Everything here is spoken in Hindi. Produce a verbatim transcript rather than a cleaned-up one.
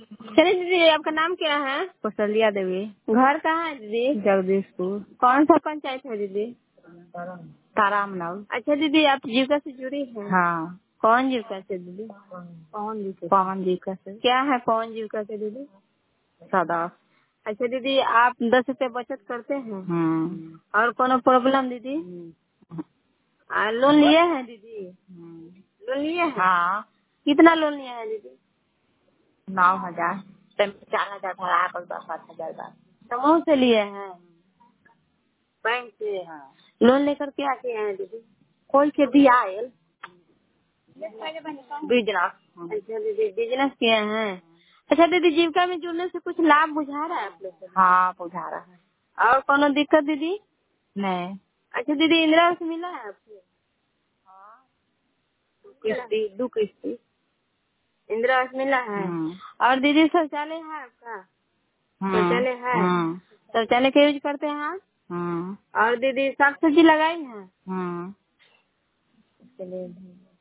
चलिए दीदी, आपका नाम क्या है? कौशल्या देवी। घर कहाँ है दीदी? जगदीशपुर। कौन सा पंचायत है दीदी? तारामनगर। अच्छा दीदी, आप जीविका से जुड़ी हैं? हाँ। कौन जीविका से दीदी? पवन जी पवन जी का से। क्या है कौन जीविका से दीदी? सदा। अच्छा दीदी, आप दस रुपए बचत करते हैं? हम्म। और कोनो प्रॉब्लम दीदी? आ, लोन लिए हैं दीदी? लोन लिए हैं? हाँ। कितना लोन लिया है दीदी? नौ हजार चार हजार भरा कर दस आठ हजार बाद। समूह से लिए हैं? बैंक से? हाँ। लोन लेकर क्या किए हैं दीदी? कोई के दिया है बिजनेस। अच्छा दीदी, बिजनेस किए हैं? अच्छा दीदी, जीविका में जुड़ने से कुछ लाभ बुझा रहा है आप लोग को? हाँ बुझा रहा है। और कोनो दिक्कत दीदी? नहीं। अच्छा दीदी, इंदिरा आवास मिला है आपको? किस्ती दो किस्ती। इंदिरा आवास मिला है? हम्म। और दीदी, शौचालय है आपका? हम्म। शौचालय है? हम्म। शौचालय का यूज करते हैं आप? हम्म। और दीदी, साग सब्जी लगाई है? हम्म। चलिए